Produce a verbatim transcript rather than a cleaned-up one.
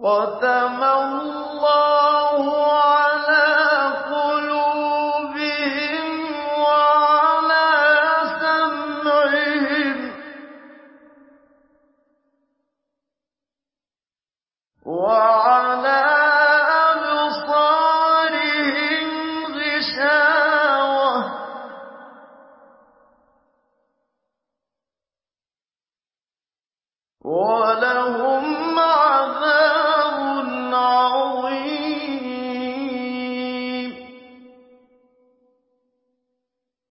خَتَمَ اللَّهُ عَلَىٰ قُلُوبِهِمْ وَعَلَىٰ سَمْعِهِمْ وَعَلَىٰ أَبْصَارِهِمْ غِشَاوَةٌ ۖ وَلَهُمْ